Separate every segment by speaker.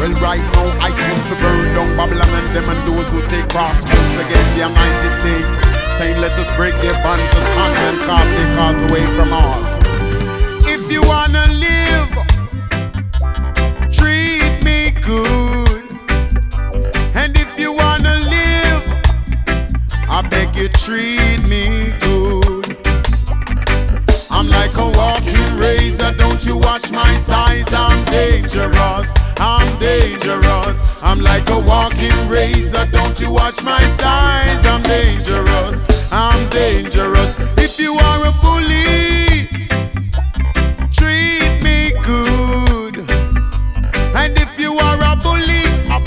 Speaker 1: Well, right now I come to burn down Babylon and them and those who take cross course against the anointed saints, saying let us break their bonds asunder and cast their cause away from us. If you wanna live, treat me good. And if you wanna live, I beg you treat me good. I'm like a walking razor, don't you watch my size, I'm dangerous, I'm dangerous. I'm like a walking razor, don't you watch my size, I'm dangerous, I'm dangerous. If you are a bully, treat me good. And if you are a bully,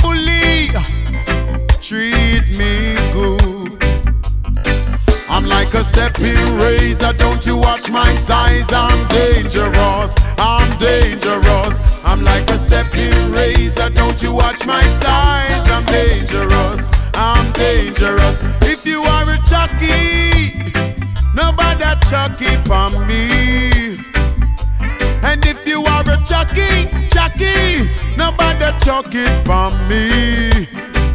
Speaker 1: treat me good. I'm like a stepping razor, don't you watch my size, I'm dangerous, I'm dangerous. I'm like a stepping razor, don't you watch my size, I'm dangerous, I'm dangerous. If you are a jockey, nobody jockey for me. And if you are a jockey, nobody jockey for me.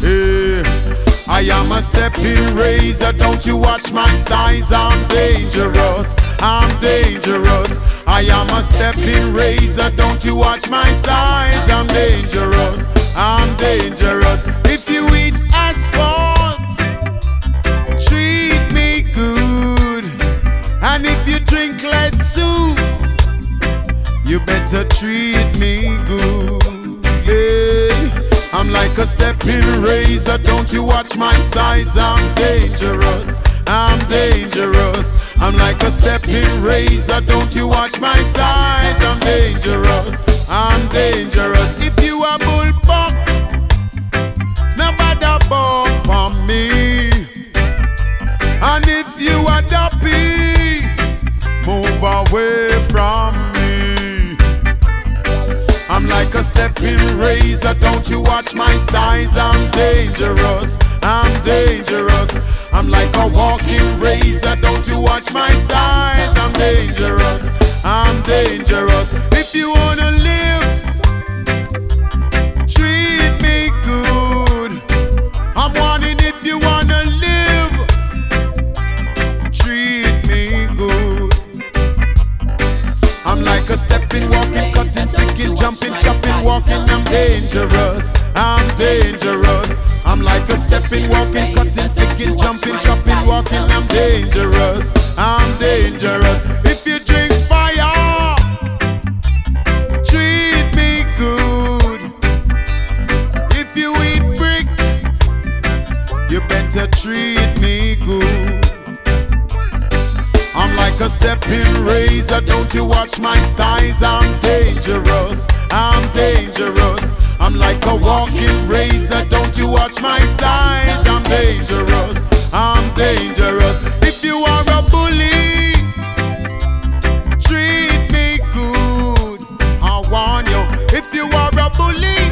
Speaker 1: I am a stepping razor, don't you watch my size, I'm dangerous, I'm dangerous. I am a stepping razor, don't you watch my size, I'm dangerous, I'm dangerous. If you eat asphalt, treat me good. And if you drink lead soup, you better treat me good. Yeah. I'm like a stepping razor, don't you watch my size, I'm dangerous, I'm dangerous. I'm like a stepping razor, don't you watch my size, I'm dangerous, I'm dangerous. If you are bullbuck, nobody buck on me. And if you are duppy, move away from me. I'm like a stepping razor, don't you watch my size, I'm dangerous, I'm dangerous. I'm like a walking razor, don't you watch my size, I'm dangerous, I'm dangerous. If you wanna live, treat me good. I'm warning, if you wanna live, treat me good. I'm like a stepping, walking, cutting, flicking, jumping, chopping, walking, I'm dangerous, I'm dangerous. I'm like a stepping, walking, cutting, flicking, jumping, chopping, walking, I'm dangerous, I'm dangerous. If you drink fire, treat me good. If you eat brick, you better treat me good. I'm like a stepping razor, don't you watch my size, I'm dangerous, I'm dangerous. I'm like a walking razor, don't you watch my size, I'm dangerous, I'm dangerous. If you are a bully, treat me good, I warn you. If you are a bully,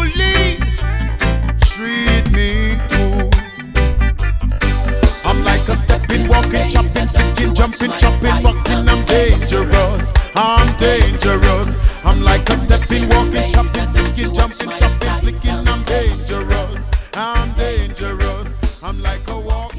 Speaker 1: treat me good. I'm like a stepping, walking, chopping, flicking, jumping, chopping, walking, I'm dangerous, I'm dangerous. I'm like a stepping, walking, chopping, flicking, jumping, chopping, flicking, I'm dangerous, I'm dangerous. I'm like a walk.